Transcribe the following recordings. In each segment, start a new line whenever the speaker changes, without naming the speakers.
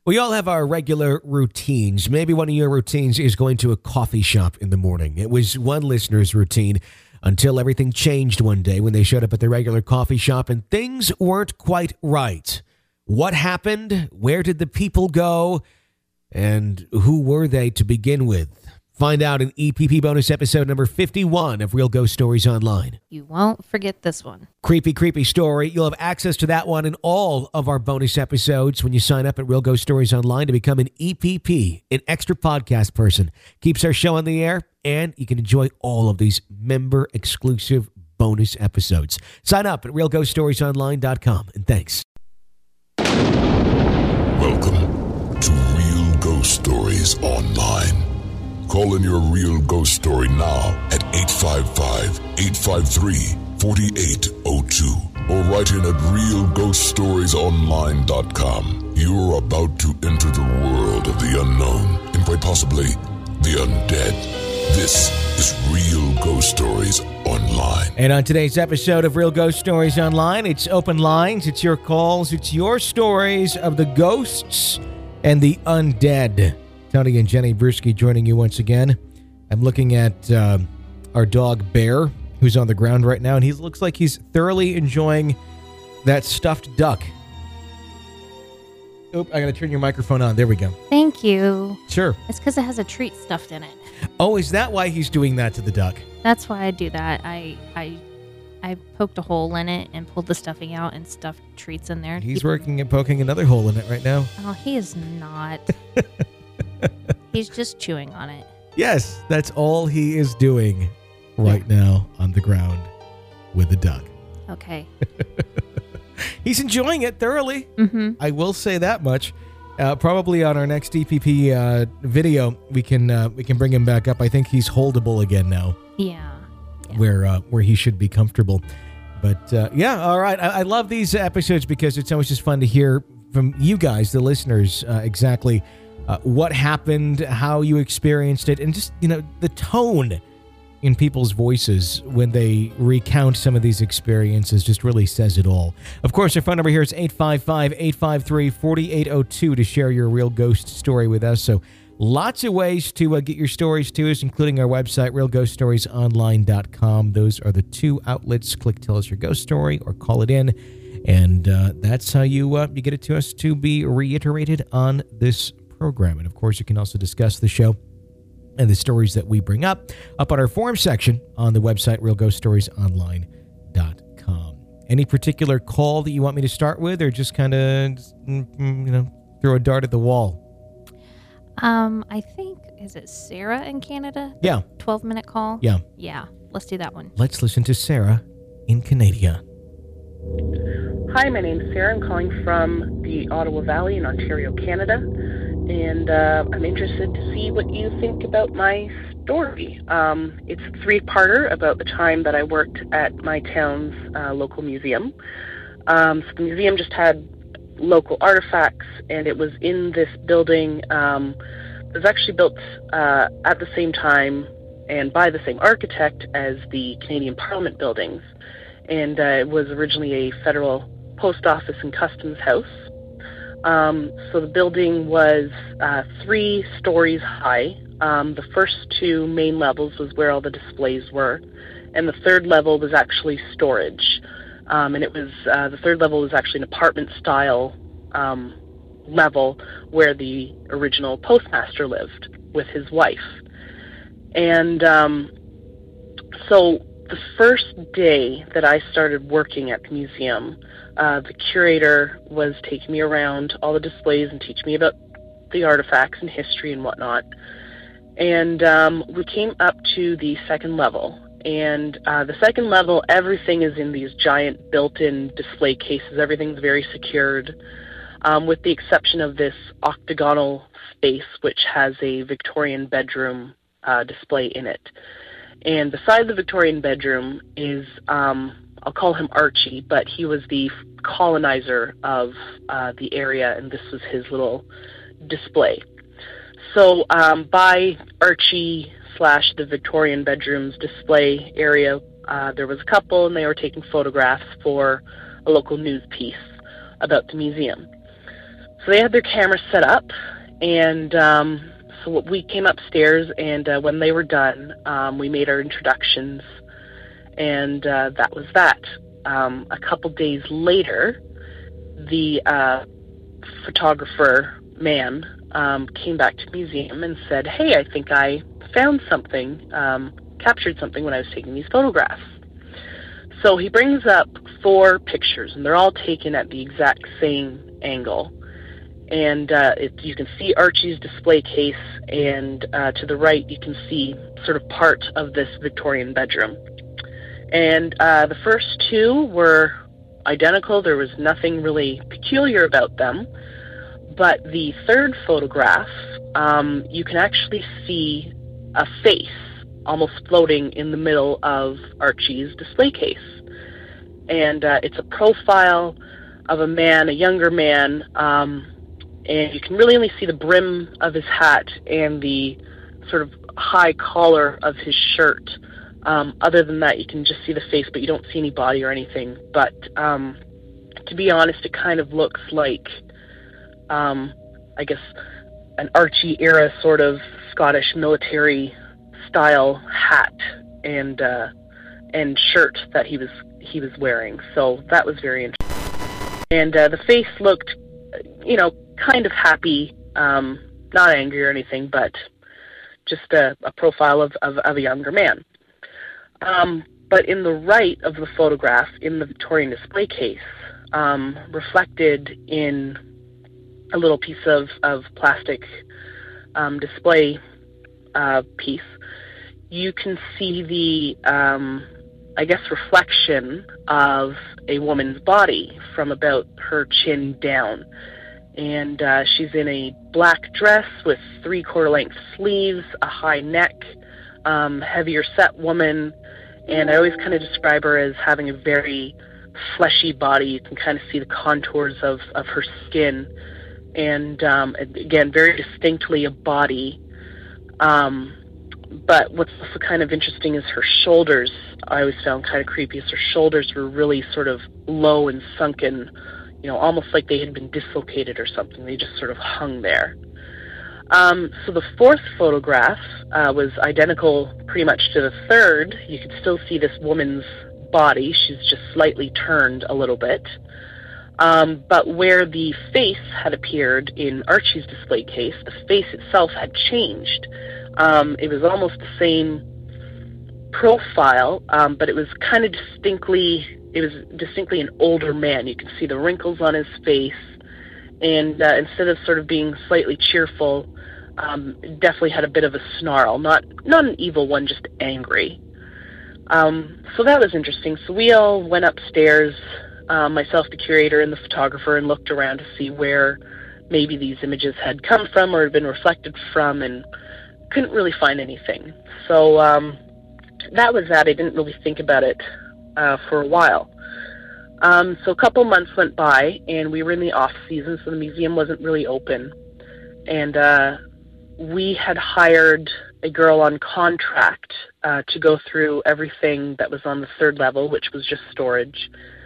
We all have our regular routines. Maybe one of your routines is going to a coffee shop in the morning. It was one listener's routine until everything changed one day when they showed up at the regular coffee shop and things weren't quite right. What happened? Where did the people go? And who were they to begin with? Find out in EPP bonus episode number 51 of Real Ghost Stories Online.
You won't forget this one.
Creepy story. You'll have access to that one in all of our bonus episodes when you sign up at Real Ghost Stories Online to become an EPP, an extra podcast person. Keeps our show on the air, and you can enjoy all of these member-exclusive bonus episodes. Sign up at realghoststoriesonline.com, and thanks.
Welcome to Real Ghost Stories Online. Call in your real ghost story now at 855-853-4802 or write in at realghoststoriesonline.com. You're about to enter the world of the unknown and quite possibly the undead. This is Real Ghost Stories Online.
And on today's episode of Real Ghost Stories Online, it's open lines, it's your calls, it's your stories of the ghosts and the undead. Tony and Jenny Bruschi joining you once again. I'm looking at our dog Bear, who's on the ground right now, and he looks like he's thoroughly enjoying that stuffed duck. Oop, I gotta turn your microphone on. There we go.
Thank you.
Sure.
It's because it has a treat stuffed in it.
Oh, is that why he's doing that to the duck?
That's why I do that. I poked a hole in it and pulled the stuffing out and stuffed treats in there.
He's working and poking another hole in it right now.
Oh, he is not. He's just chewing on it.
Yes, that's all he is doing right now on the ground with the duck.
Okay.
He's enjoying it thoroughly.
Mm-hmm.
I will say that much. Probably on our next DPP video, we can bring him back up. I think he's holdable again now.
Yeah.
Where he should be comfortable. But all right. I love these episodes because it's always just fun to hear from you guys, the listeners, exactly what happened, how you experienced it, and just, the tone in people's voices when they recount some of these experiences just really says it all. Of course, our phone number here is 855-853-4802 to share your real ghost story with us. So lots of ways to get your stories to us, including our website, realghoststoriesonline.com. Those are the two outlets. Click Tell Us Your Ghost Story or call it in. And that's how you get it to us to be reiterated on this program. And of course, you can also discuss the show and the stories that we bring up on our forum section on the website, realghoststoriesonline.com. Any particular call that you want me to start with, or just kind of, throw a dart at the wall?
I think, is it Sarah in Canada?
Yeah.
12-minute call?
Yeah.
Yeah. Let's do that one.
Let's listen to Sarah in Canada.
Hi, my name's Sarah. I'm calling from the Ottawa Valley in Ontario, Canada. And I'm interested to see what you think about my story. It's a three-parter about the time that I worked at my town's local museum. So the museum just had local artifacts, and it was in this building. It was actually built at the same time and by the same architect as the Canadian Parliament buildings. And it was originally a federal post office and customs house. So the building was 3 stories high. The first 2 main levels was where all the displays were, and the third level was actually storage. And it was the third level was actually an apartment-style level where the original postmaster lived with his wife. And so the first day that I started working at the museum, the curator was taking me around all the displays and teaching me about the artifacts and history and whatnot. And we came up to the second level. And the second level, everything is in these giant built-in display cases. Everything's very secured, with the exception of this octagonal space, which has a Victorian bedroom display in it. And beside the Victorian bedroom is, I'll call him Archie, but he was the colonizer of the area, and this was his little display. So by Archie / the Victorian bedrooms display area, there was a couple, and they were taking photographs for a local news piece about the museum. So they had their camera set up, and so we came upstairs, and when they were done, we made our introductions, and that was that. A couple days later, the photographer man came back to the museum and said, "Hey, I think I found something, captured something when I was taking these photographs." So he brings up 4 pictures, and they're all taken at the exact same angle. And you can see Archie's display case, and to the right you can see sort of part of this Victorian bedroom. And the first 2 were identical. There was nothing really peculiar about them. But the third photograph, you can actually see a face almost floating in the middle of Archie's display case. And it's a profile of a man, a younger man, and you can really only see the brim of his hat and the sort of high collar of his shirt. Other than that, you can just see the face, but you don't see any body or anything. But to be honest, it kind of looks like, I guess, an Archie-era sort of Scottish military-style hat and shirt that he was wearing. So that was very interesting. And the face looked, kind of happy, not angry or anything, but just a profile of a younger man. But in the right of the photograph, in the Victorian display case, reflected in a little piece of plastic display piece, you can see the, reflection of a woman's body from about her chin down. And she's in a black dress with 3/4 length sleeves, a high neck, heavier set woman, and I always kind of describe her as having a very fleshy body. You can kind of see the contours of her skin, and again, very distinctly a body. But what's also kind of interesting is her shoulders. I always found kind of creepy, as her shoulders were really sort of low and sunken, almost like they had been dislocated or something. They just sort of hung there. So the fourth photograph was identical pretty much to the third. You could still see this woman's body. She's just slightly turned a little bit. But where the face had appeared in Archie's display case, the face itself had changed. It was almost the same profile, but it was kind of distinctly an older man. You can see the wrinkles on his face, and instead of sort of being slightly cheerful, definitely had a bit of a snarl. Not an evil one, just angry. So that was interesting. So we all went upstairs, myself, the curator, and the photographer, and looked around to see where maybe these images had come from or had been reflected from, and couldn't really find anything. So that was that. I didn't really think about it for a while. So a couple months went by, and we were in the off-season, so the museum wasn't really open. And we had hired a girl on contract to go through everything that was on the third level, which was just storage,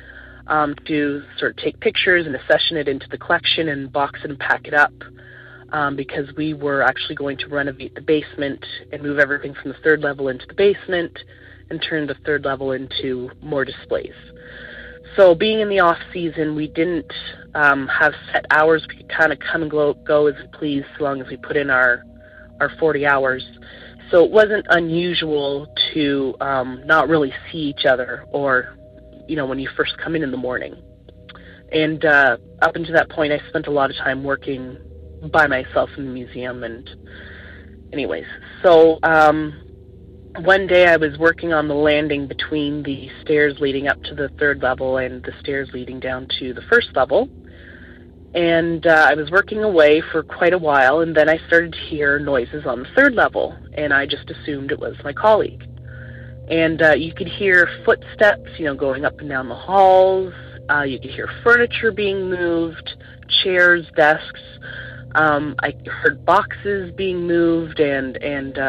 to sort of take pictures and accession it into the collection and box it and pack it up, because we were actually going to renovate the basement and move everything from the third level into the basement and turn the third level into more displays. So being in the off-season, we didn't have set hours. We could kind of come and go as we pleased, so long as we put in our 40 hours. So it wasn't unusual to not really see each other, or, when you first come in the morning. And up until that point, I spent a lot of time working by myself in the museum. And anyways, so one day I was working on the landing between the stairs leading up to the third level and the stairs leading down to the first level. And I was working away for quite a while, and then I started to hear noises on the third level, and I just assumed it was my colleague. And you could hear footsteps, going up and down the halls. You could hear furniture being moved, chairs, desks. I heard boxes being moved, and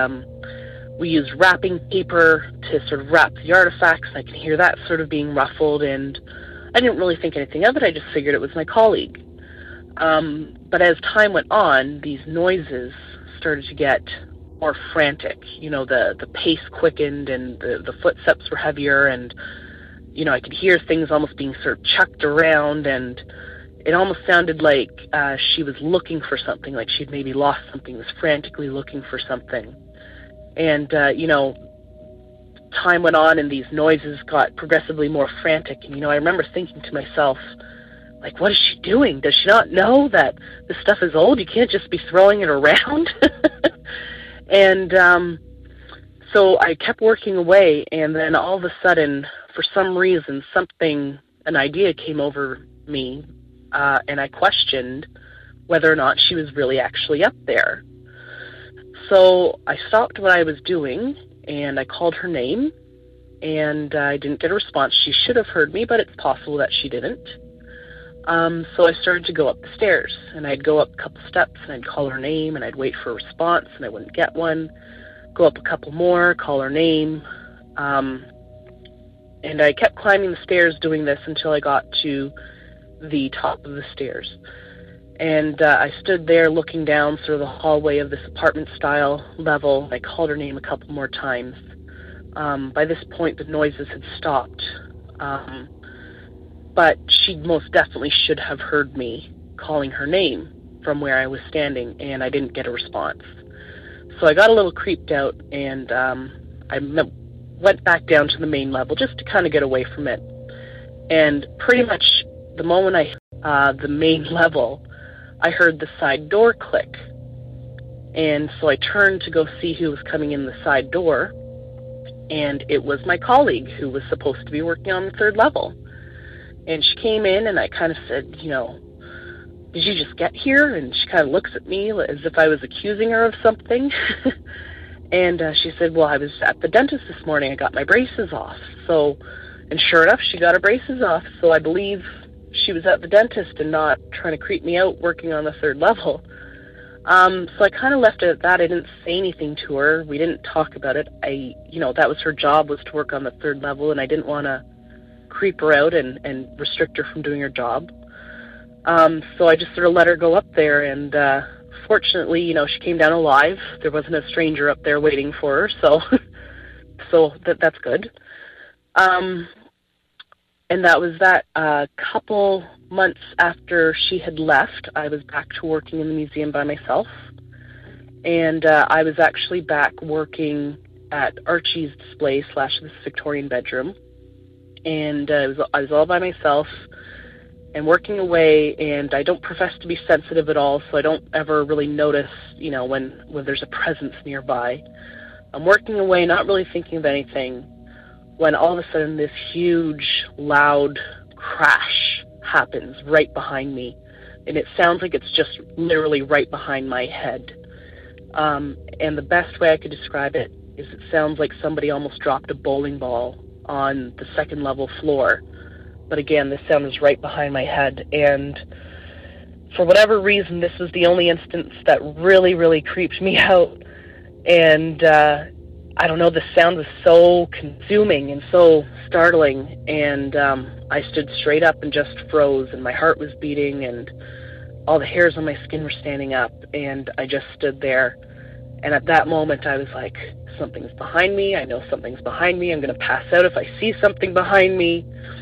we used wrapping paper to sort of wrap the artifacts. I could hear that sort of being ruffled, and I didn't really think anything of it. I just figured it was my colleague. But as time went on, these noises started to get more frantic. The pace quickened and the footsteps were heavier, and, I could hear things almost being sort of chucked around, and it almost sounded like she was looking for something, like she'd maybe lost something, was frantically looking for something. And, time went on and these noises got progressively more frantic. And, I remember thinking to myself, like, what is she doing? Does she not know that this stuff is old? You can't just be throwing it around. And so I kept working away, and then all of a sudden, for some reason, an idea came over me, and I questioned whether or not she was really actually up there. So I stopped what I was doing, and I called her name, and I didn't get a response. She should have heard me, but it's possible that she didn't. So I started to go up the stairs, and I'd go up a couple steps, and I'd call her name, and I'd wait for a response, and I wouldn't get one. Go up a couple more, call her name, and I kept climbing the stairs doing this until I got to the top of the stairs. And I stood there looking down through the hallway of this apartment-style level. I called her name a couple more times. By this point, the noises had stopped. But she most definitely should have heard me calling her name from where I was standing, and I didn't get a response. So I got a little creeped out, and I went back down to the main level just to kind of get away from it. And pretty much the moment the main level, I heard the side door click. And so I turned to go see who was coming in the side door, and it was my colleague who was supposed to be working on the third level. And she came in, and I kind of said, did you just get here? And she kind of looks at me as if I was accusing her of something. And she said, well, I was at the dentist this morning. I got my braces off. And sure enough, she got her braces off. So I believe she was at the dentist and not trying to creep me out working on the third level. So I kind of left it at that. I didn't say anything to her. We didn't talk about it. That was her job, was to work on the third level, and I didn't want to creep her out and restrict her from doing her job. So I just sort of let her go up there, and fortunately, she came down alive. There wasn't a stranger up there waiting for her, so that's good. And that was that. A couple months after she had left, I was back to working in the museum by myself, and I was actually back working at Archie's display / this Victorian bedroom. And I was all by myself and working away, and I don't profess to be sensitive at all, so I don't ever really notice, when there's a presence nearby. I'm working away, not really thinking of anything, when all of a sudden this huge, loud crash happens right behind me. And it sounds like it's just literally right behind my head. And the best way I could describe it is it sounds like somebody almost dropped a bowling ball on the second level floor. But again, this sound is right behind my head, and for whatever reason, this was the only instance that really, really creeped me out. And I don't know, the sound was so consuming and so startling, and I stood straight up and just froze, and my heart was beating, and all the hairs on my skin were standing up, and I just stood there. And at that moment, I was like, something's behind me. I know something's behind me. I'm going to pass out if I see something behind me.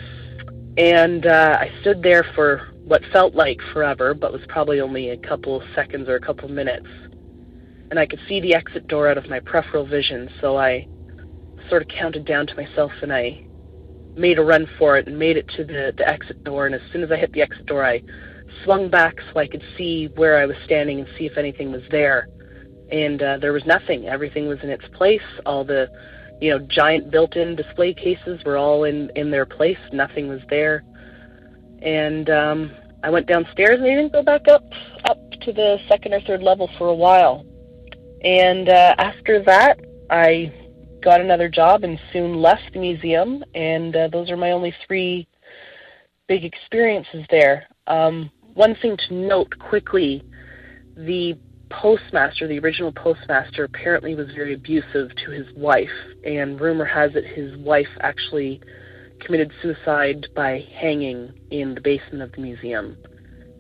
And I stood there for what felt like forever, but was probably only a couple seconds or a couple minutes. And I could see the exit door out of my peripheral vision, so I sort of counted down to myself, and I made a run for it and made it to the exit door. And as soon as I hit the exit door, I swung back so I could see where I was standing and see if anything was there. And there was nothing. Everything was in its place. All the, giant built-in display cases were all in their place. Nothing was there. And I went downstairs, and I didn't go back up to the second or third level for a while. And after that, I got another job and soon left the museum. And those are my only 3 big experiences there. One thing to note quickly, the postmaster, the original postmaster, apparently was very abusive to his wife, and rumor has it his wife actually committed suicide by hanging in the basement of the museum.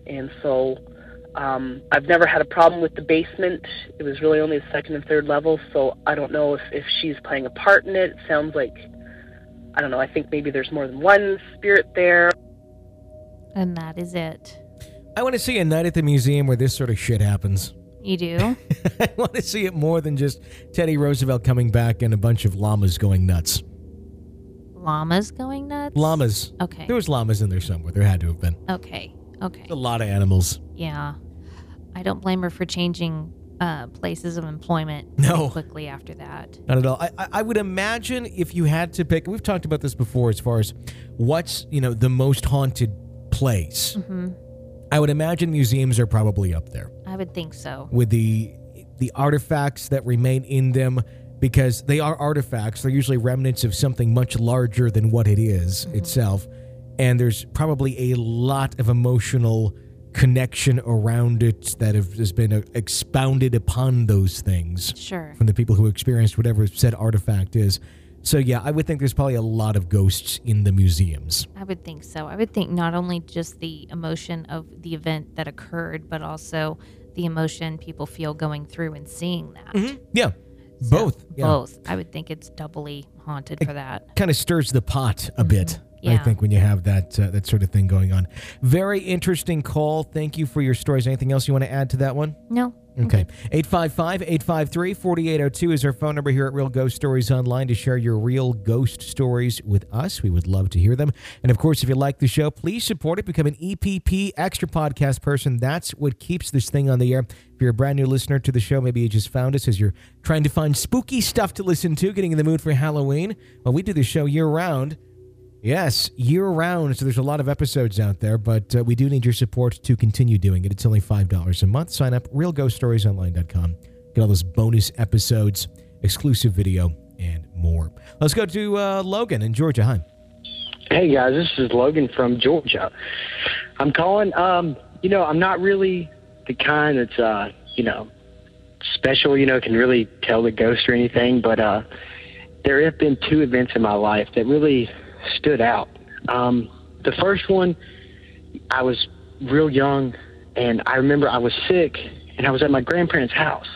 And so I've never had a problem with the basement. It was really only the second and third level, so I don't know if she's playing a part in it. It sounds like, I don't know, I think maybe there's more than one spirit there.
And that is it.
I want to see a night at the museum where this sort of shit happens.
You do?
I want to see it more than just Teddy Roosevelt coming back and a bunch of llamas going nuts.
Llamas going nuts?
Llamas.
Okay.
There was llamas in there somewhere. There had to have been.
Okay.
A lot of animals.
Yeah. I don't blame her for changing places of employment quickly after that.
Not at all. I would imagine if you had to pick, we've talked about this before as far as what's, the most haunted place.
Mm-hmm.
I would imagine museums are probably up there.
I would think so.
With the artifacts that remain in them, because they are artifacts. They're usually remnants of something much larger than what it is itself. And there's probably a lot of emotional connection around it that has been expounded upon those things.
Sure.
From the people who experienced whatever said artifact is. So yeah, I would think there's probably a lot of ghosts in the museums.
I would think so. I would think not only just the emotion of the event that occurred, but also the emotion people feel going through and seeing that.
Mm-hmm. Yeah.
So,
Both. Yeah.
Both. I would think it's doubly haunted for that.
Kind of stirs the pot a bit.
Yeah.
I think when you have that sort of thing going on. Very interesting call. Thank you for your stories. Anything else you want to add to that one?
No.
Okay. 855-853-4802 is our phone number here at Real Ghost Stories Online to share your real ghost stories with us. We would love to hear them. And of course, if you like the show, please support it. Become an EPP extra podcast person. That's what keeps this thing on the air. If you're a brand new listener to the show, maybe you just found us as you're trying to find spooky stuff to listen to, getting in the mood for Halloween. Well, we do the show year-round. Yes, year-round, so there's a lot of episodes out there, but we do need your support to continue doing it. It's only $5 a month. Sign up, realghoststoriesonline.com. Get all those bonus episodes, exclusive video, and more. Let's go to Logan in Georgia. Hi.
Hey, guys, this is Logan from Georgia. I'm calling, I'm not really the kind that's, special, can really tell the ghost or anything, but there have been two events in my life that really stood out. The first one, I was real young, and I remember I was sick, and I was at my grandparents' house,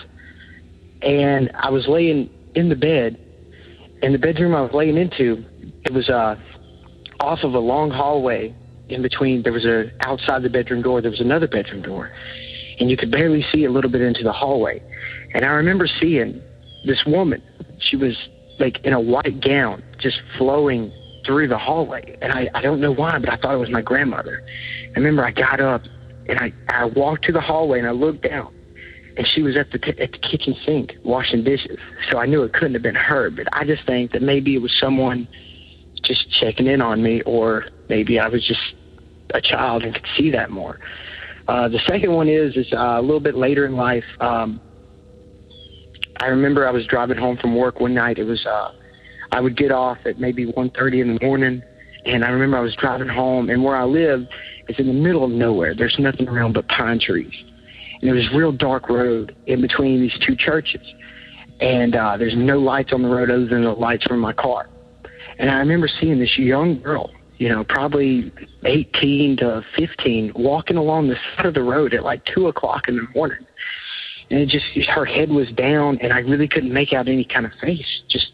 and I was laying in the bed, and the bedroom I was laying into, it was off of a long hallway. In between, there was outside the bedroom door, there was another bedroom door, and you could barely see a little bit into the hallway. And I remember seeing this woman. She was like in a white gown, just flowing through the hallway. And I don't know why, but I thought it was my grandmother. I remember I got up and I walked to the hallway and I looked down, and she was at the kitchen sink washing dishes. So I knew it couldn't have been her, but I just think that maybe it was someone just checking in on me, or maybe I was just a child and could see that more. The second one is a little bit later in life. I remember I was driving home from work one night. It was I would get off at maybe 1:30 in the morning, and I remember I was driving home, and where I live is in the middle of nowhere. There's nothing around but pine trees, and there was a real dark road in between these two churches, and there's no lights on the road other than the lights from my car. And I remember seeing this young girl, probably 18 to 15, walking along the side of the road at like 2 o'clock in the morning. And her head was down, and I really couldn't make out any kind of face, just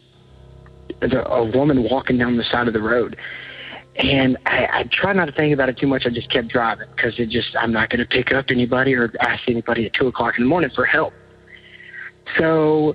a woman walking down the side of the road. And I try not to think about it too much. I just kept driving because I'm not going to pick up anybody or ask anybody at 2 o'clock in the morning for help. So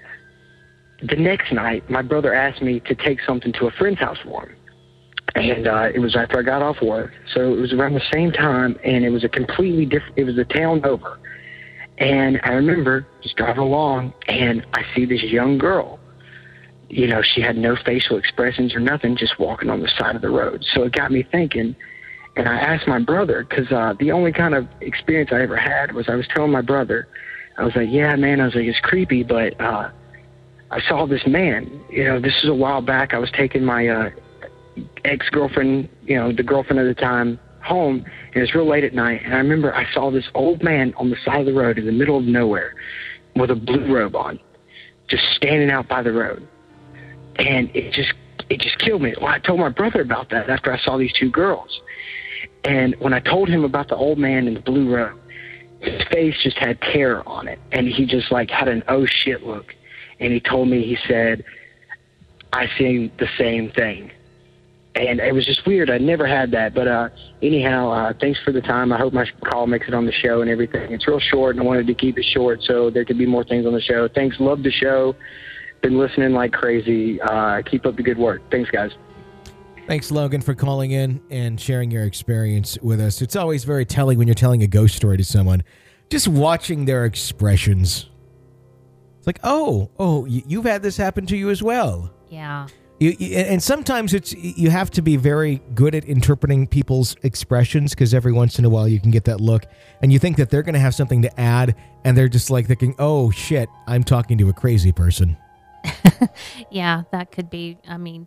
the next night, my brother asked me to take something to a friend's house for him. And it was after I got off work. So it was around the same time, and it was a completely different, it was a town over. And I remember just driving along, and I see this young girl. She had no facial expressions or nothing, just walking on the side of the road. So it got me thinking, and I asked my brother, because the only kind of experience I ever had was I was telling my brother, I was like, yeah, man, I was like, it's creepy, but I saw this man. This is a while back. I was taking my ex-girlfriend, the girlfriend at the time, home, and it was real late at night, and I remember I saw this old man on the side of the road in the middle of nowhere with a blue robe on, just standing out by the road. And it just killed me. Well, I told my brother about that after I saw these two girls. And when I told him about the old man in the blue robe, his face just had terror on it. And he just like had an oh shit look. And he told me, he said, I seen the same thing. And it was just weird. I'd never had that. But anyhow, thanks for the time. I hope my call makes it on the show and everything. It's real short, and I wanted to keep it short so there could be more things on the show. Thanks. Love the show. Been listening like crazy. Keep up the good work. Thanks, guys.
Thanks, Logan, for calling in and sharing your experience with us. It's always very telling when you're telling a ghost story to someone. Just watching their expressions. It's like, you've had this happen to you as well.
Yeah.
And sometimes you have to be very good at interpreting people's expressions, because every once in a while you can get that look and you think that they're going to have something to add, and they're just like thinking, oh shit, I'm talking to a crazy person.
Yeah, that could be. I mean,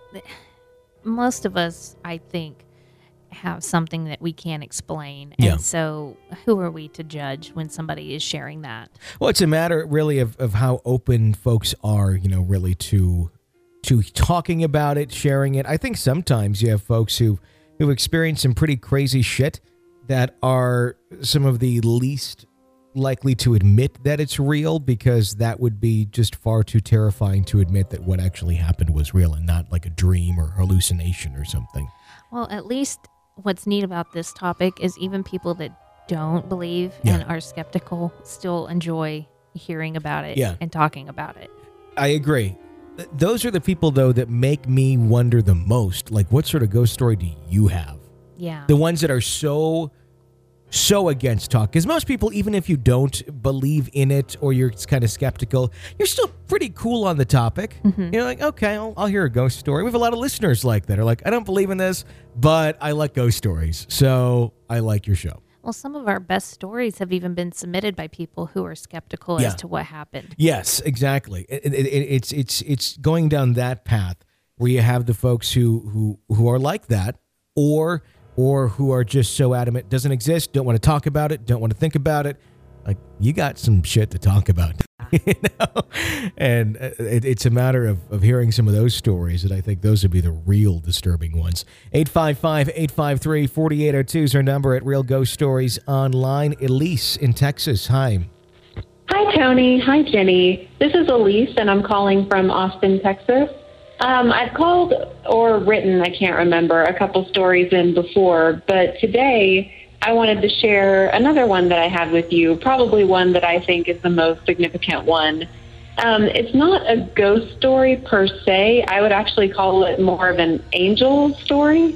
most of us, I think, have something that we can't explain. And so who are we to judge when somebody is sharing that?
Well, it's a matter really of how open folks are, really to talking about it, sharing it. I think sometimes you have folks who experience some pretty crazy shit that are some of the least likely to admit that it's real, because that would be just far too terrifying to admit that what actually happened was real and not like a dream or hallucination or something.
Well, at least what's neat about this topic is even people that don't believe and are skeptical still enjoy hearing about it and talking about it.
I agree. Those are the people, though, that make me wonder the most. Like, what sort of ghost story do you have?
Yeah.
The ones that are so against talk. Because most people, even if you don't believe in it or you're kind of skeptical, you're still pretty cool on the topic. Mm-hmm. You're like, okay, I'll hear a ghost story. We have a lot of listeners like that. Are like, I don't believe in this, but I like ghost stories. So I like your show.
Well, some of our best stories have even been submitted by people who are skeptical as to what happened.
Yes, exactly. It's going down that path where you have the folks who are like that, or who are just so adamant it doesn't exist, don't want to talk about it, don't want to think about it. Like, you got some shit to talk about. And it's a matter of hearing some of those stories, and I think those would be the real disturbing ones. 855-853-4802 is our number at Real Ghost Stories Online. Elise in Texas, hi.
Hi, Tony. Hi, Jenny. This is Elise, and I'm calling from Austin, Texas. I've called or written, I can't remember, a couple stories in before, but today I wanted to share another one that I had with you, probably one that I think is the most significant one. It's not a ghost story per se. I would actually call it more of an angel story.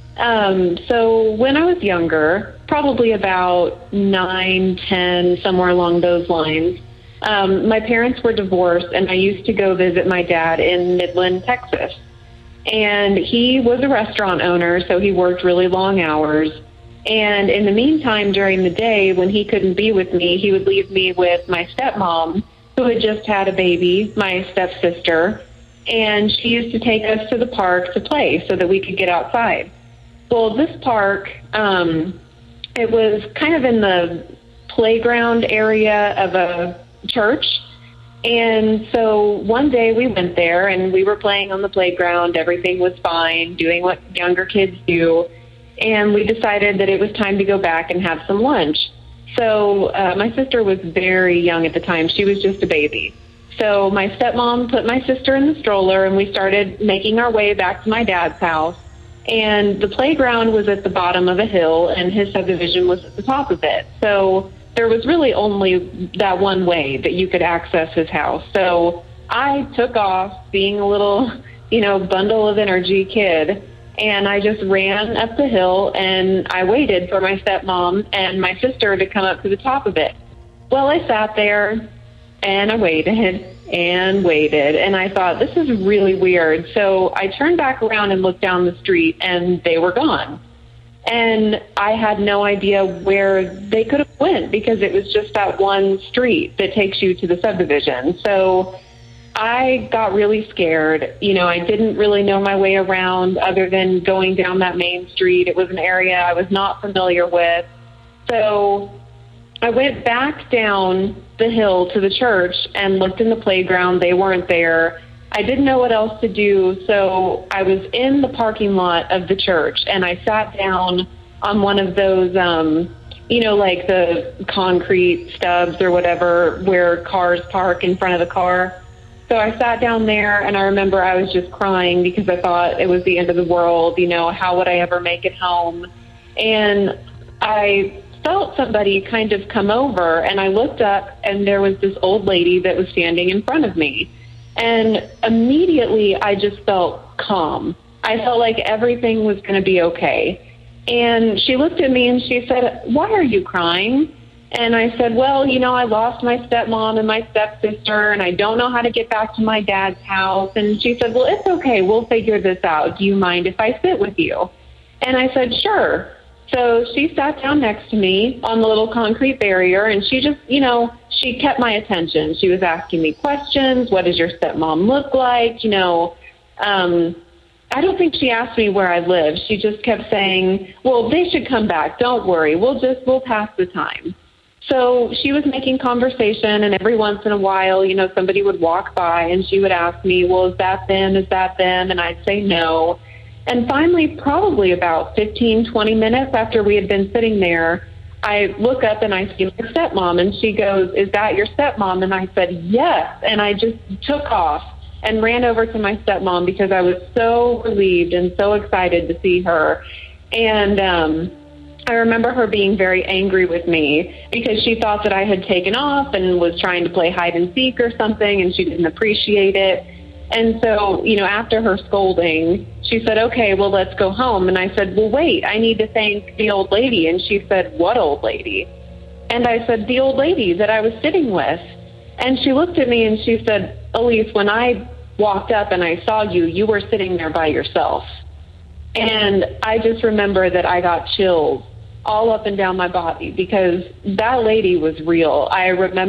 So when I was younger, probably about 9, 10, somewhere along those lines, my parents were divorced, and I used to go visit my dad in Midland, Texas. And he was a restaurant owner, so he worked really long hours. And in the meantime, during the day, when he couldn't be with me, he would leave me with my stepmom, who had just had a baby, my stepsister, and she used to take us to the park to play so that we could get outside. Well, this park, it was kind of in the playground area of a church. And so one day we went there, and we were playing on the playground. Everything was fine, doing what younger kids do. And we decided that it was time to go back and have some lunch. So my sister was very young at the time. She was just a baby. So my stepmom put my sister in the stroller, and we started making our way back to my dad's house. And the playground was at the bottom of a hill, and his subdivision was at the top of it. So there was really only that one way that you could access his house. So I took off, being a little, bundle of energy kid, and I just ran up the hill, and I waited for my stepmom and my sister to come up to the top of it. Well, I sat there, and I waited, and I thought, this is really weird. So I turned back around and looked down the street, and they were gone. And I had no idea where they could have went, because it was just that one street that takes you to the subdivision. So I got really scared. I didn't really know my way around other than going down that main street. It was an area I was not familiar with. So I went back down the hill to the church and looked in the playground. They weren't there. I didn't know what else to do, so I was in the parking lot of the church, and I sat down on one of those, like the concrete stubs or whatever where cars park in front of the car. So I sat down there, and I remember I was just crying because I thought it was the end of the world. How would I ever make it home? And I felt somebody kind of come over, and I looked up, and there was this old lady that was standing in front of me. And immediately I just felt calm. I felt like everything was going to be okay. And she looked at me and she said, "Why are you crying?" And I said, "Well, I lost my stepmom and my stepsister, and I don't know how to get back to my dad's house." And she said, "Well, it's okay. We'll figure this out. Do you mind if I sit with you?" And I said, "Sure." So she sat down next to me on the little concrete barrier, and she just, she kept my attention. She was asking me questions. What does your stepmom look like? I don't think she asked me where I live. She just kept saying, "Well, they should come back. Don't worry. We'll pass the time." So she was making conversation, and every once in a while, somebody would walk by and she would ask me, "Well, is that them? Is that them?" And I'd say no. And finally, probably about 15, 20 minutes after we had been sitting there, I look up and I see my stepmom, and she goes, "Is that your stepmom?" And I said, "Yes." And I just took off and ran over to my stepmom because I was so relieved and so excited to see her. And I remember her being very angry with me because she thought that I had taken off and was trying to play hide and seek or something, and she didn't appreciate it. And so, after her scolding, she said, "Okay, well, let's go home." And I said, "Well, wait, I need to thank the old lady." And she said, "What old lady?" And I said, "The old lady that I was sitting with." And she looked at me and she said, "Elise, when I walked up and I saw you, you were sitting there by yourself." And I just remember that I got chills all up and down my body because that lady was real. I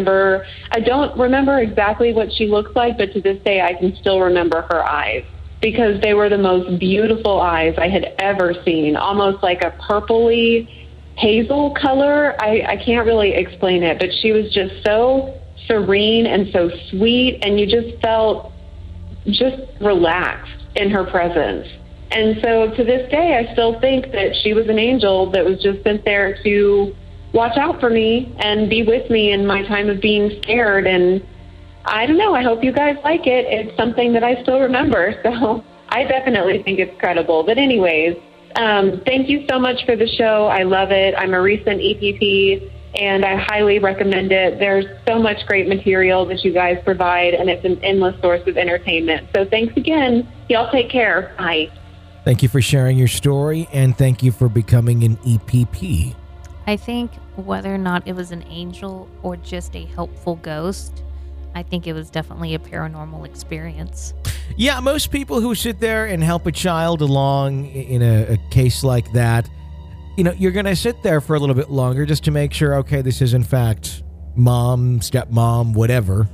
don't remember exactly what she looks like, but to this day I can still remember her eyes because they were the most beautiful eyes I had ever seen, almost like a purpley hazel color. I can't really explain it, but she was just so serene and so sweet, and you just felt just relaxed in her presence. And so to this day, I still think that she was an angel that was just sent there to watch out for me and be with me in my time of being scared. And I don't know, I hope you guys like it. It's something that I still remember. So I definitely think it's credible. But anyways, thank you so much for the show. I love it. I'm a recent EPP, and I highly recommend it. There's so much great material that you guys provide, and it's an endless source of entertainment. So thanks again. Y'all take care. Bye.
Thank you for sharing your story, and thank you for becoming an EPP.
I think whether or not it was an angel or just a helpful ghost, I think it was definitely a paranormal experience.
Yeah, most people who sit there and help a child along in a case like that, you're going to sit there for a little bit longer just to make sure, okay, this is in fact mom, stepmom, whatever,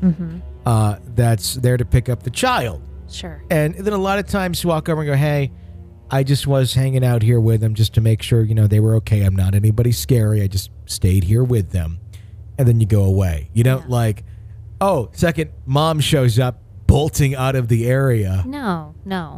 that's there to pick up the child.
Sure.
And then a lot of times you walk over and go, "Hey, I just was hanging out here with them just to make sure, they were okay. I'm not anybody scary. I just stayed here with them." And then you go away. You don't second mom shows up bolting out of the area.
No.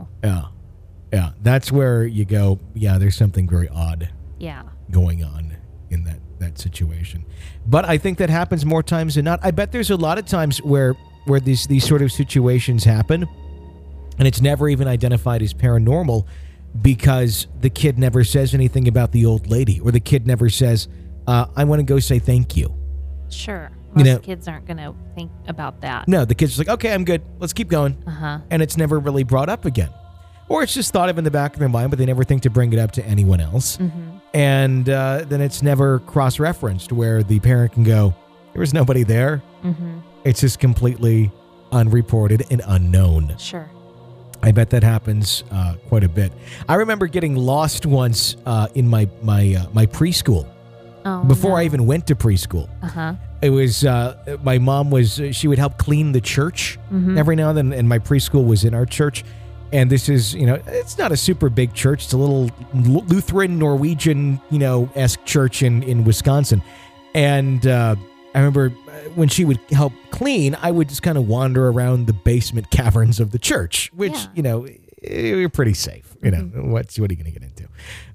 Yeah. That's where you go, yeah, there's something very odd going on in that situation. But I think that happens more times than not. I bet there's a lot of times where these sort of situations happen, and it's never even identified as paranormal because the kid never says anything about the old lady, or the kid never says, "I want to go say thank you."
Sure. Most kids aren't going to think about that.
No, the kid's just like, "Okay, I'm good. Let's keep going." And it's never really brought up again. Or it's just thought of in the back of their mind, but they never think to bring it up to anyone else. And then it's never cross-referenced where the parent can go, "There was nobody there." It's just completely unreported and unknown.
Sure.
I bet that happens quite a bit. I remember getting lost once in my preschool. Before I even went to preschool. It was my mom she would help clean the church every now and then, and my preschool was in our church. And this is, it's not a super big church. It's a little Lutheran, Norwegian, esque church in Wisconsin. And I remember when she would help clean, I would just kind of wander around the basement caverns of the church, which, you're pretty safe. What are you going to get into?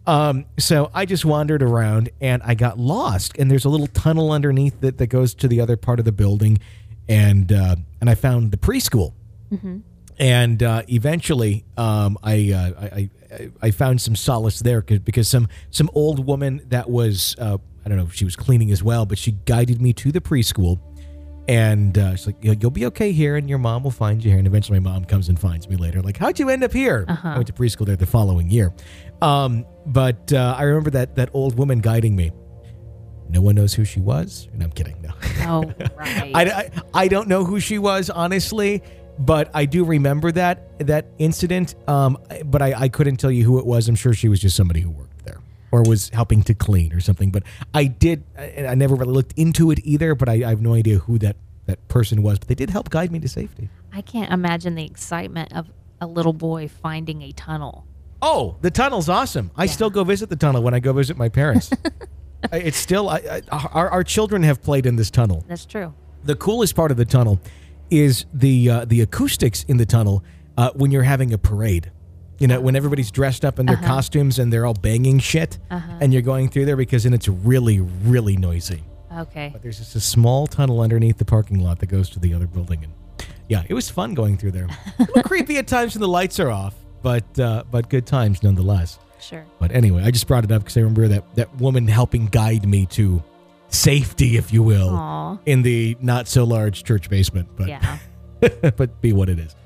So I just wandered around and I got lost. And there's a little tunnel underneath that goes to the other part of the building. And I found the preschool. Mm-hmm. And eventually I found some solace there because some old woman that was, I don't know if she was cleaning as well, but she guided me to the preschool. And she's like, you'll be okay here, and your mom will find you here. And eventually my mom comes and finds me later. Like, how'd you end up here? Uh-huh. I went to preschool there the following year. But I remember that old woman guiding me. No one knows who she was. And I'm kidding. No.
Oh, right.
I don't know who she was, honestly, but I do remember that incident. But I couldn't tell you who it was. I'm sure she was just somebody who worked there or was helping to clean or something. But I never really looked into it either, but I have no idea who that person was. But they did help guide me to safety.
I can't imagine the excitement of a little boy finding a tunnel.
Oh, the tunnel's awesome. I still go visit the tunnel when I go visit my parents. It's still, our children have played in this tunnel.
That's true.
The coolest part of the tunnel is the acoustics in the tunnel when you're having a parade. You know, when everybody's dressed up in their costumes and they're all banging shit, and you're going through there because then it's really, really noisy.
Okay.
But there's just a small tunnel underneath the parking lot that goes to the other building. And yeah, it was fun going through there. A little creepy at times when the lights are off, but good times nonetheless.
Sure.
But anyway, I just brought it up because I remember that woman helping guide me to safety, if you will,
Aww.
in the not so large church basement. But
yeah.
but be what it is.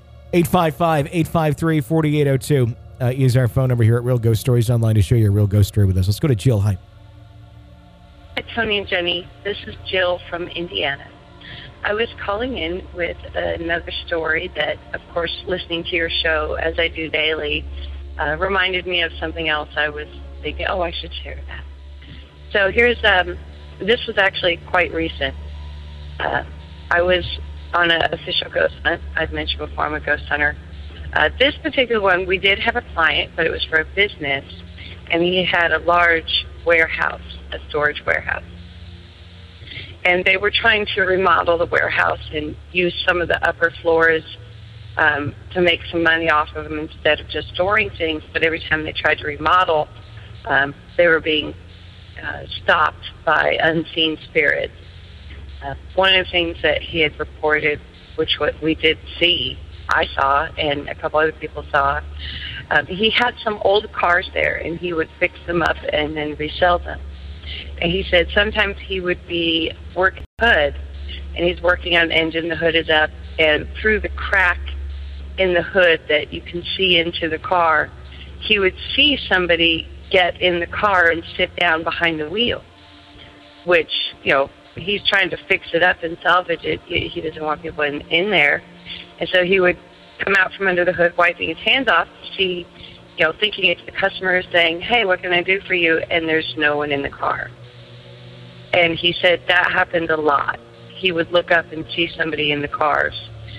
855-853-4802 is our phone number here at Real Ghost Stories Online to share your real ghost story with us. Let's go to Jill. Hi.
Hi, Tony and Jenny. This is Jill from Indiana. I was calling in with another story that, of course, listening to your show, as I do daily, reminded me of something else. I was thinking, I should share that. So here's, this was actually quite recent. I was on an official ghost hunt. I've mentioned before I'm a ghost hunter. This particular one, we did have a client, but it was for a business, and he had a large warehouse, a storage warehouse. And they were trying to remodel the warehouse and use some of the upper floors to make some money off of them instead of just storing things. But every time they tried to remodel, they were being stopped by unseen spirits. One of the things that he had reported, which we did see, I saw, and a couple other people saw, he had some old cars there, and he would fix them up and then resell them. And he said sometimes he would be working the hood, and he's working on the engine, the hood is up, and through the crack in the hood that you can see into the car, he would see somebody get in the car and sit down behind the wheel, which, he's trying to fix it up and salvage it. He doesn't want people in there. And so he would come out from under the hood, wiping his hands off to see, thinking it's the customer saying, hey, what can I do for you? And there's no one in the car. And he said that happened a lot. He would look up and see somebody in the cars.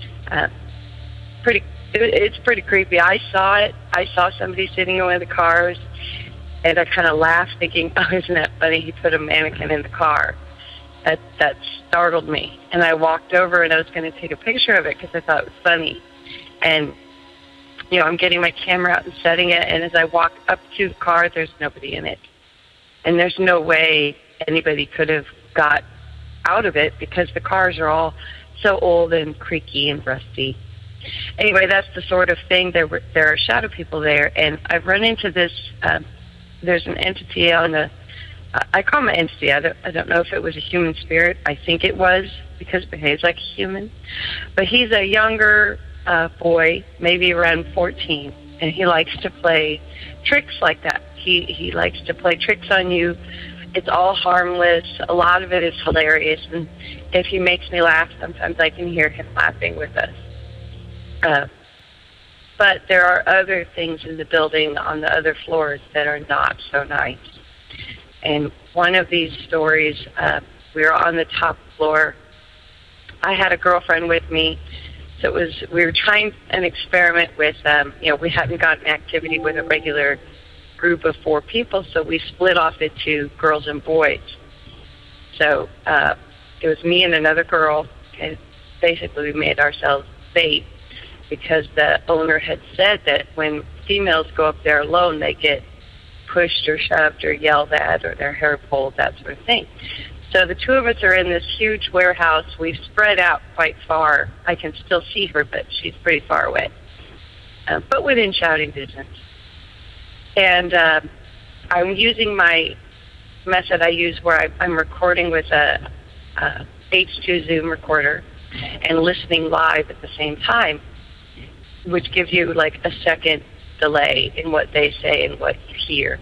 It's pretty creepy. I saw it. I saw somebody sitting in one of the cars, and I kind of laughed thinking, isn't that funny? He put a mannequin in the car. That startled me. And I walked over, and I was going to take a picture of it because I thought it was funny. And I'm getting my camera out and setting it, and as I walk up to the car, there's nobody in it. And there's no way anybody could have got out of it because the cars are all so old and creaky and rusty. Anyway, that's the sort of thing. There are shadow people there, and I've run into this. There's an entity on the. I call him an entity. I don't know if it was a human spirit. I think it was because it behaves like a human. But he's a younger boy, maybe around 14, and he likes to play tricks like that. He likes to play tricks on you. It's all harmless. A lot of it is hilarious, and if he makes me laugh, sometimes I can hear him laughing with us. But there are other things in the building on the other floors that are not so nice. And one of these stories, we were on the top floor. I had a girlfriend with me. So we were trying an experiment with, we hadn't gotten activity with a regular group of 4 people, so we split off into girls and boys. So it was me and another girl, and basically we made ourselves bait because the owner had said that when females go up there alone, they get pushed or shoved or yelled at or their hair pulled, that sort of thing. So the two of us are in this huge warehouse. We've spread out quite far. I can still see her, but she's pretty far away, but within shouting distance. And I'm using my method I use where I'm recording with a H2 Zoom recorder and listening live at the same time, which gives you like a second delay in what they say and what you hear.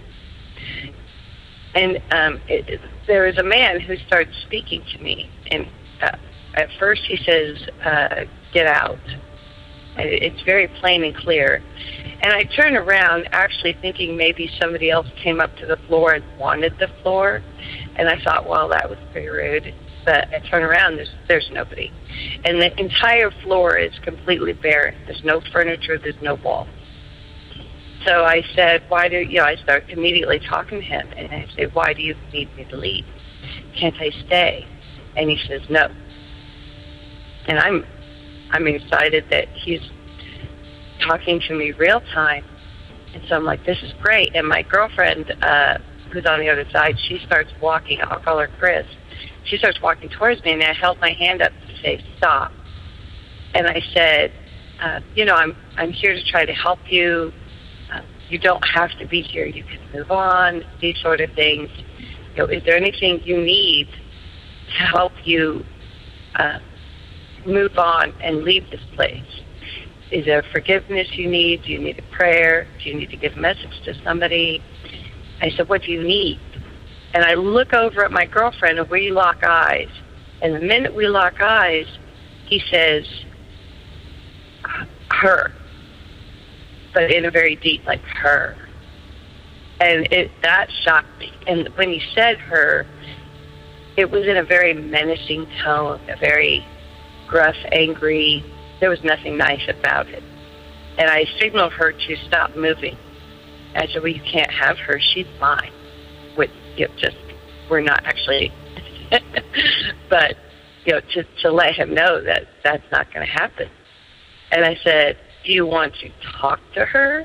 And there is a man who starts speaking to me, and at first he says, "Get out." It's very plain and clear. And I turn around actually thinking maybe somebody else came up to the floor and wanted the floor. And I thought, well, that was pretty rude. But I turn around, there's nobody. And the entire floor is completely bare. There's no furniture, there's no wall. So I said, I start immediately talking to him. And I say, why do you need me to leave? Can't I stay? And he says, no. And I'm excited that he's talking to me real time. And so I'm like, this is great. And my girlfriend, who's on the other side, she starts walking. I'll call her Chris. She starts walking towards me, and I held my hand up to say, stop. And I said, I'm here to try to help you. You don't have to be here. You can move on, these sort of things. Is there anything you need to help you move on and leave this place? Is there forgiveness you need? Do you need a prayer? Do you need to give a message to somebody? I said, what do you need? And I look over at my girlfriend and we lock eyes. And the minute we lock eyes, he says, her. But in a very deep, like, her. And that shocked me. And when he said her, it was in a very menacing tone, a very gruff, angry. There was nothing nice about it. And I signaled her to stop moving. I said, well, you can't have her. She's mine. We're not actually. But, to let him know that that's not going to happen. And I said, do you want to talk to her?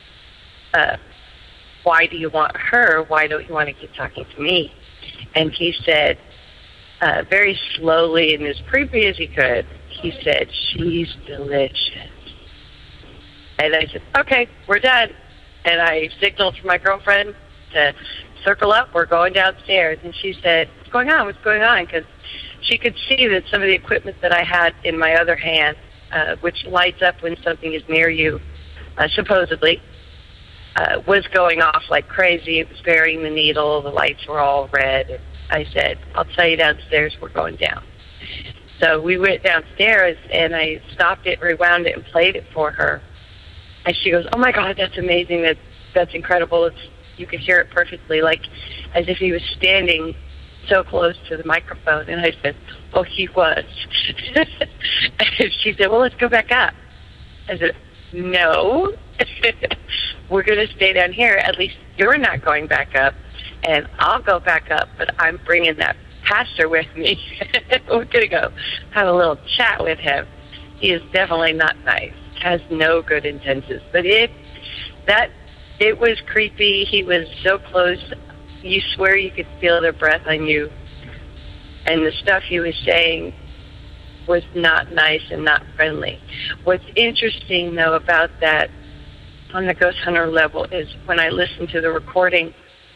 Why do you want her? Why don't you want to keep talking to me? And he said, very slowly and as creepy as he could, he said, she's delicious. And I said, okay, we're done. And I signaled for my girlfriend to circle up. We're going downstairs. And she said, what's going on? What's going on? Because she could see that some of the equipment that I had in my other hand, which lights up when something is near you, supposedly, was going off like crazy. It was burying the needle. The lights were all red. And I said, I'll tell you downstairs. We're going down. So we went downstairs, and I stopped it, rewound it, and played it for her. And she goes, oh, my God, that's amazing. That's incredible. You could hear it perfectly, like as if he was standing so close to the microphone. And I said, oh, he was. And she said, well, let's go back up. I said, no. We're going to stay down here. At least you're not going back up, and I'll go back up, but I'm bringing that pastor with me. We're going to go have a little chat with him. He is definitely not nice, has no good intentions. But it was creepy. He was so close. You swear you could feel their breath on you. And the stuff he was saying was not nice and not friendly. What's interesting, though, about that on the ghost hunter level is when I listened to the recording,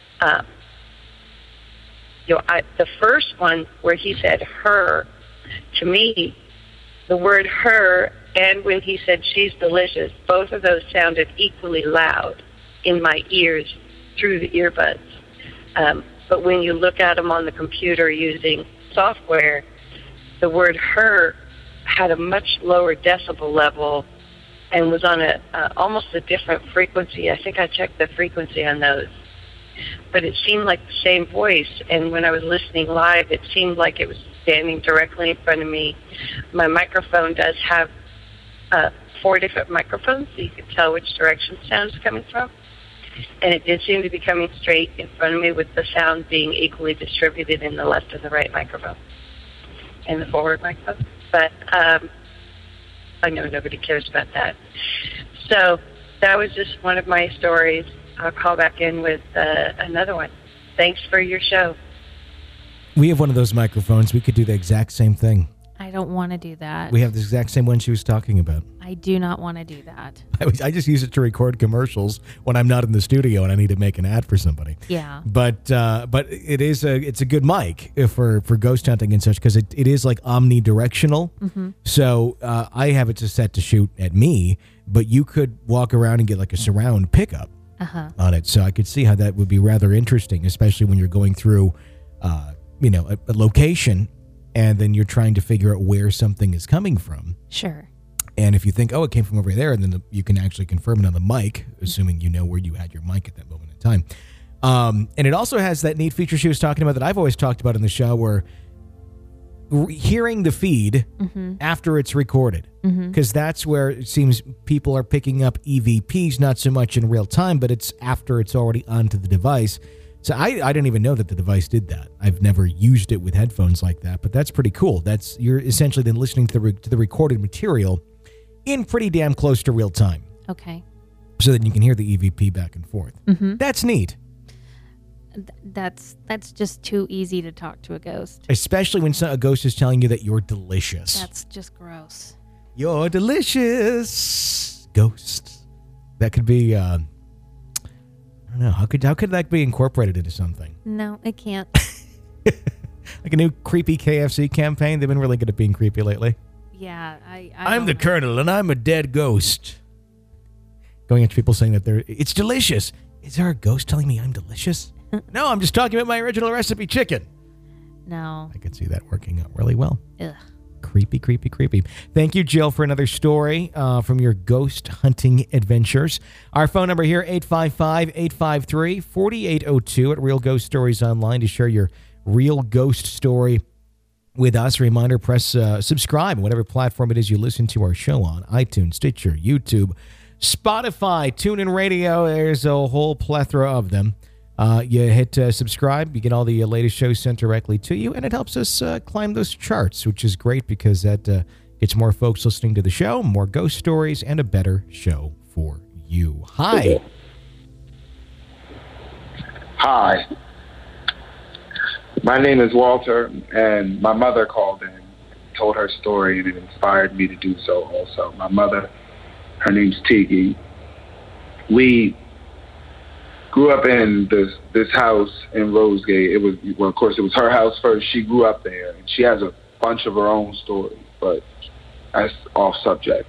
the first one where he said her, to me, the word her and when he said she's delicious, both of those sounded equally loud in my ears through the earbuds. But when you look at them on the computer using software, the word her had a much lower decibel level and was on almost a different frequency. I think I checked the frequency on those. But it seemed like the same voice, and when I was listening live, it seemed like it was standing directly in front of me. My microphone does have 4 different microphones, so you can tell which direction the sound is coming from. And it did seem to be coming straight in front of me with the sound being equally distributed in the left and the right microphone and the forward microphone. But I know nobody cares about that. So that was just one of my stories. I'll call back in with another one. Thanks for your show.
We have one of those microphones. We could do the exact same thing.
I don't want to do that.
We have the exact same one she was talking about.
I do not want to do that.
I just use it to record commercials when I'm not in the studio and I need to make an ad for somebody.
Yeah.
But it's a good mic for ghost hunting and such, because it is like omnidirectional.
Mm-hmm.
So I have it set to shoot at me, but you could walk around and get like a surround pickup on it. So I could see how that would be rather interesting, especially when you're going through, a location, and then you're trying to figure out where something is coming from.
Sure.
And if you think, it came from over there, and then you can actually confirm it on the mic, assuming you know where you had your mic at that moment in time. And it also has that neat feature she was talking about that I've always talked about in the show, where hearing the feed after it's recorded. Because that's where it seems people are picking up EVPs, not so much in real time, but it's after it's already onto the device. So I didn't even know that the device did that. I've never used it with headphones like that, but that's pretty cool. You're essentially then listening to the recorded material in pretty damn close to real time.
Okay.
So that you can hear the EVP back and forth. That's neat.
That's just too easy to talk to a ghost.
Especially when a ghost is telling you that you're delicious.
That's just gross.
You're delicious, ghost. That could be... I don't know. How could that be incorporated into something?
No, it can't.
Like a new creepy KFC campaign? They've been really good at being creepy lately.
Yeah,
I'm the Colonel, and I'm a dead ghost. Going into people saying that it's delicious. Is there a ghost telling me I'm delicious? No, I'm just talking about my original recipe chicken.
No.
I could see that working out really well.
Ugh.
Creepy, creepy, creepy. Thank you, Jill, for another story from your ghost hunting adventures. Our phone number here, 855-853-4802 at Real Ghost Stories Online to share your real ghost story with us. Reminder, press subscribe on whatever platform it is you listen to our show on. iTunes, Stitcher, YouTube, Spotify, TuneIn Radio. There's a whole plethora of them. You hit subscribe, you get all the latest shows sent directly to you, and it helps us climb those charts, which is great because that gets more folks listening to the show, more ghost stories, and a better show for you. Hi.
Hi. My name is Walter, and my mother called in, told her story, and it inspired me to do so also. My mother, her name's Tiki. We grew up in this house in Rosegate. Of course, it was her house first. She grew up there, and she has a bunch of her own stories, but that's off subject.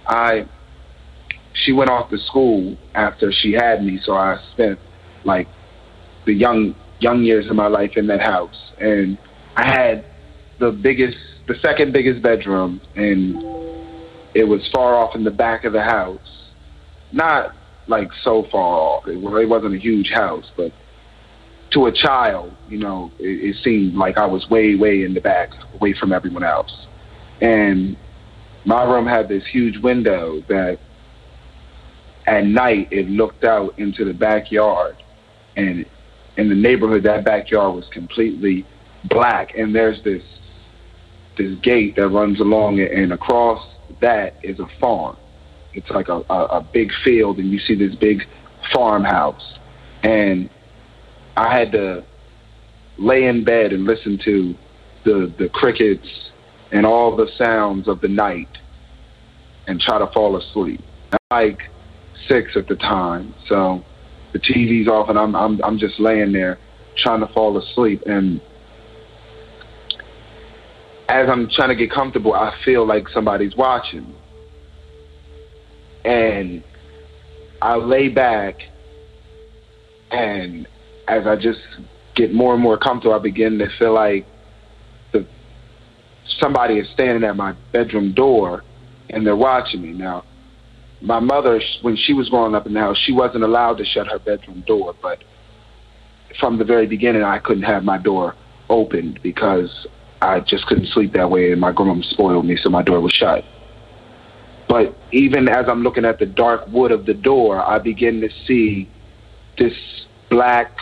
She went off to school after she had me, so I spent like the young years of my life in that house, and I had the second biggest bedroom, and it was far off in the back of the house. Not like so far off. It wasn't a huge house, but to a child, it seemed like I was way, way in the back, away from everyone else. And my room had this huge window that at night it looked out into the backyard, and in the neighborhood that backyard was completely black, and there's this gate that runs along it, and across that is a farm. It's like a big field, and you see this big farmhouse. And I had to lay in bed and listen to the crickets and all the sounds of the night and try to fall asleep. I'm like 6 at the time, so the TV's off, and I'm just laying there trying to fall asleep. And as I'm trying to get comfortable, I feel like somebody's watching me. And I lay back, and as I just get more and more comfortable, I begin to feel like somebody is standing at my bedroom door, and they're watching me. Now, my mother, when she was growing up in the house, she wasn't allowed to shut her bedroom door, but from the very beginning, I couldn't have my door opened because I just couldn't sleep that way, and my grandma spoiled me, so my door was shut. But even as I'm looking at the dark wood of the door, I begin to see this black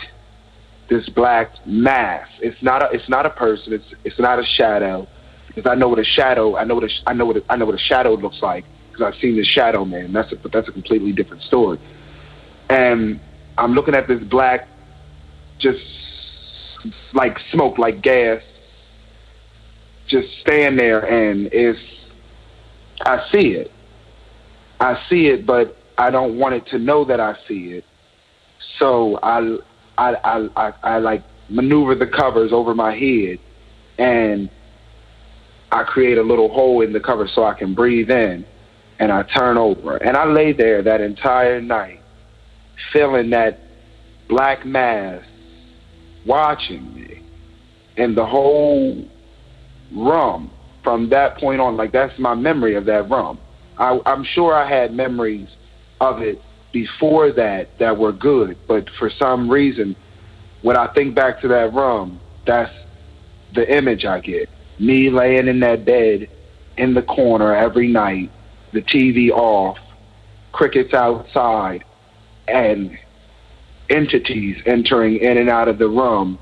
mass. It's not a person. It's not a shadow. Because I know what a shadow looks like. Because I've seen the Shadow Man. That's a completely different story. And I'm looking at this black, just like smoke, like gas, just stand there, and I see it, but I don't want it to know that I see it. So I like maneuver the covers over my head, and I create a little hole in the cover so I can breathe in, and I turn over. And I lay there that entire night, feeling that black mass watching me, and the whole room from that point on, like, that's my memory of that room. I'm sure I had memories of it before that were good, but for some reason, when I think back to that room, that's the image I get. Me laying in that bed in the corner every night, the TV off, crickets outside, and entities entering in and out of the room,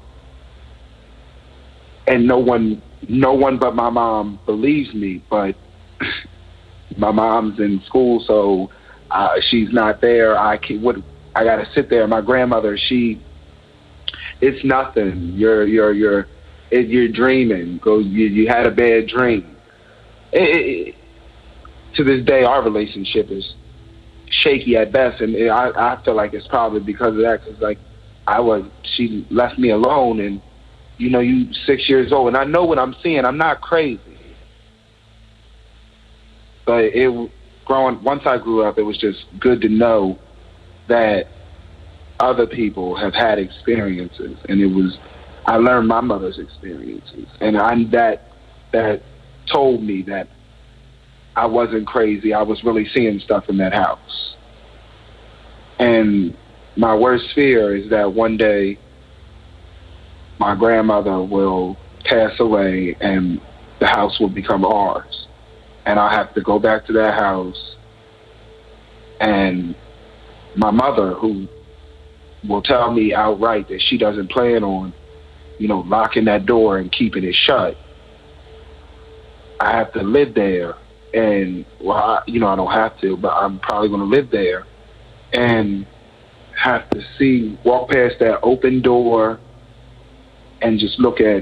and no one but my mom believes me, but my mom's in school, so she's not there. I gotta sit there. My grandmother, it's nothing. You're dreaming. You had a bad dream. To this day, our relationship is shaky at best, and I feel like it's probably because of that. Because like she left me alone, and you 6 years old, and I know what I'm seeing. I'm not crazy, but once I grew up, it was just good to know that other people have had experiences, and I learned my mother's experiences, and that told me that I wasn't crazy. I was really seeing stuff in that house. And my worst fear is that one day my grandmother will pass away and the house will become ours. And I'll have to go back to that house, and my mother, who will tell me outright that she doesn't plan on, locking that door and keeping it shut. I have to live there, and I don't have to, but I'm probably going to live there and have to walk past that open door and just look at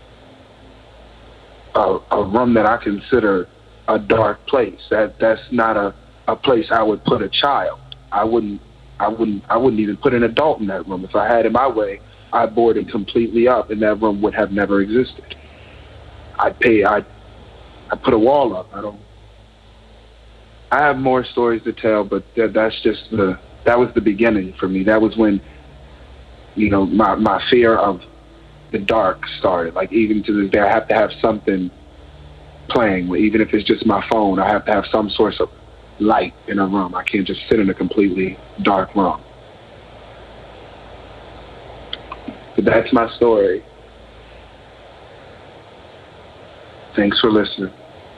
a room that I consider a dark place. That's not a place I would put a child. I wouldn't even put an adult in that room. If I had it my way, I'd board it completely up, and that room would have never existed. I'd put a wall up. I have more stories to tell, but that was the beginning for me. That was when, my fear of the dark started. Like, even to this day, I have to have something playing. Even if it's just my phone, I have to have some source of light in a room. I can't just sit in a completely dark room. But that's my story. Thanks for listening.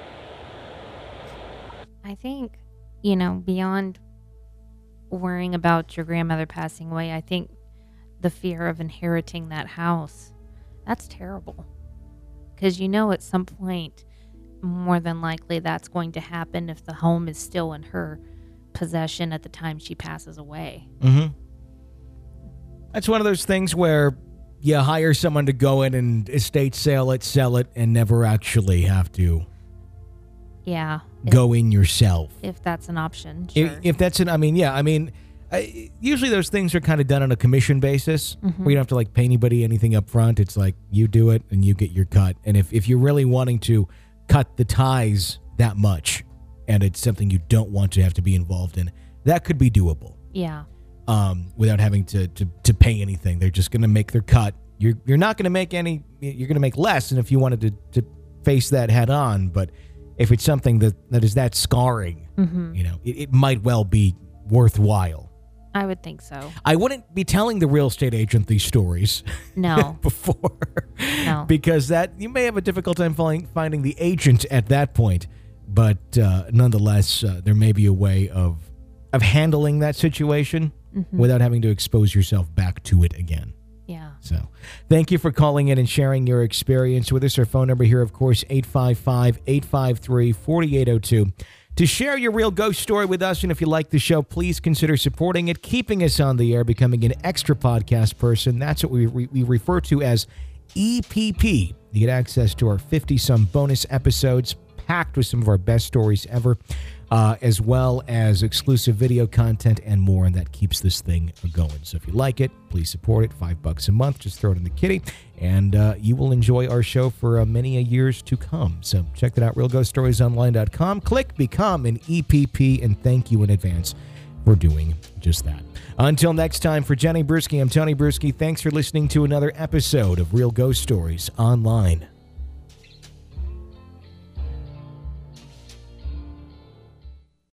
I think, beyond worrying about your grandmother passing away, I think the fear of inheriting that house, that's terrible. Because at some point, more than likely that's going to happen if the home is still in her possession at the time she passes away.
Mm-hmm. That's one of those things where you hire someone to go in and estate sell it, and never actually have to go in yourself.
If that's an option, sure.
If that's usually those things are kind of done on a commission basis, where you don't have to pay anybody anything up front. It's like you do it and you get your cut. And if you're really wanting to cut the ties that much, and it's something you don't want to have to be involved in, that could be doable.
Yeah.
Without having to pay anything. They're just going to make their cut. You're not going to make any. You're going to make less than if you wanted to face that head on. But if it's something that is that scarring, it might well be worthwhile.
I would think so.
I wouldn't be telling the real estate agent these stories.
No.
Before.
No.
Because you may have a difficult time finding the agent at that point. But nonetheless, there may be a way of handling that situation without having to expose yourself back to it again.
Yeah.
So thank you for calling in and sharing your experience with us. Our phone number here, of course, 855-853-4802. to share your real ghost story with us. And if you like the show, please consider supporting it, keeping us on the air, becoming an extra podcast person. That's what we refer to as EPP. You get access to our 50-some bonus episodes packed with some of our best stories ever, as well as exclusive video content and more, and that keeps this thing going. So if you like it, please support it. $5 a month. Just throw it in the kitty, and you will enjoy our show for many years to come. So check that out, realghoststoriesonline.com. Click Become an EPP, and thank you in advance for doing just that. Until next time, for Jenny Brueski, I'm Tony Brueski. Thanks for listening to another episode of Real Ghost Stories Online.